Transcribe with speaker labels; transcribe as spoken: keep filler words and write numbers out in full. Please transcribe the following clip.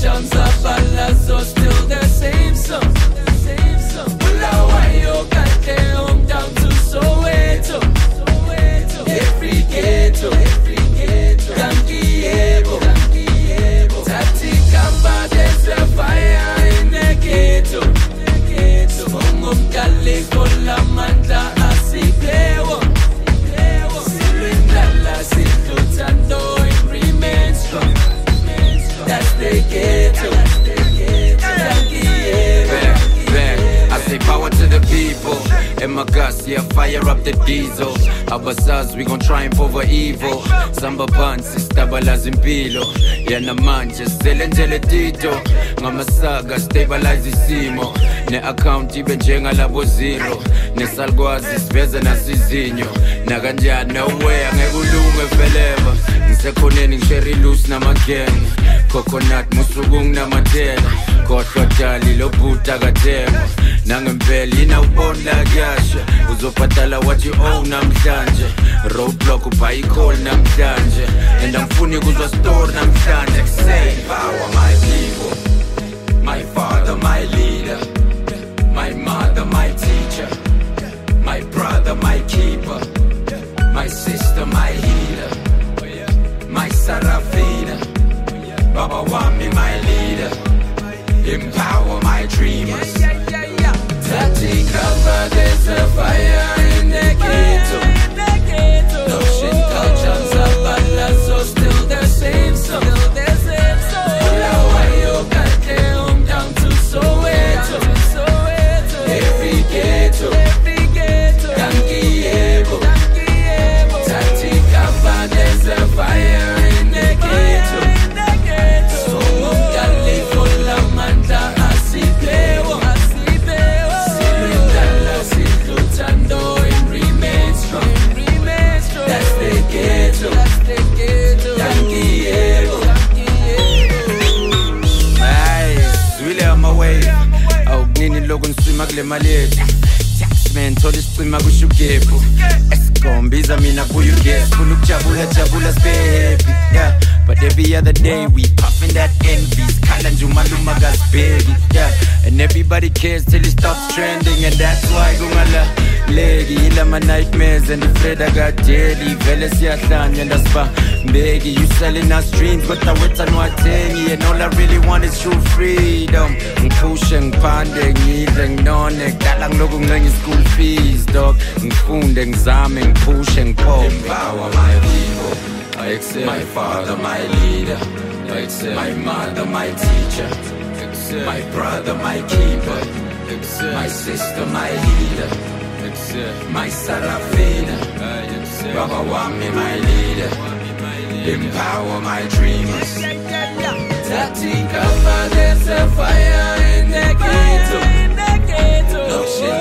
Speaker 1: touchdowns, Abalazo, still the same song. Bulawayo got their home down to Soweto. Every ghetto, every ghetto, Yankiebo, Tati Kamba, there's a fire in the ghetto. Mongom Dale, Kola Manda, Asipewo. Silindala, Silutando, it remains strong. That's the ghetto, Yankiebo.
Speaker 2: I say power to the people. And my gas, yeah, fire up the diesel. Our sons, we gon' triumph over evil. Samba pants, stabala zimpilo. Yana manje, selendele tito. Ngama saga, stabilize isimo. Ne account ibe njenga labo zero. Ne salgwazi, siveza nasizinyo. Nakanja, no way, angekulunge forever. Ngisekhoneni, ngishare loose namagang. Coconut, musugung namatela. Kodwa dali, lo buta katema. Nangempeli inawubona kuyasha uzophathala what you owe namhlanje roadblock ubhayi call namhlanje and angifuni kuzwa story namhlanje say power my people, my father my leader, my mother my teacher, my brother my keeper, my sister my healer, my Sarafina, Baba wami my leader, empower my dreamers. Tati Kamba, there's a fire in the ghetto. Notion touchdowns, Abalazo, still the same song. Bulawayo got their home down to Soweto. Every ghetto, Yankiebo. Tati Kamba, there's a fire in the ghetto. Mongom Dale, Kola Manda, Asipewo. Kule malethi taxman thola isicima kusho ugebhu esigombiza mina kuyo guess funa ukujabula jabula sibe yeah but every other day we puffing that envy khala nje umaluma kasibheki yeah and everybody cares till it stops trending and that's why kungala legi ilama nightmares and the Fred I got daily vele siyahlanya ndasiba mbeki you selling us dreams but I wait on what thing and all I really want is true freedom ngipushe ngiphande ngidle nginone kudala ngiloku ngenye school fees dog ngifunde ngizame ngipushe ngiphope empower my people I accept my father my leader I accept my mother my teacher accept my brother my keeper accept my sister my healer my Sarafina, Baba wami my leader, empower my dreamers. Tati Kamba, there's a fire in the ghetto.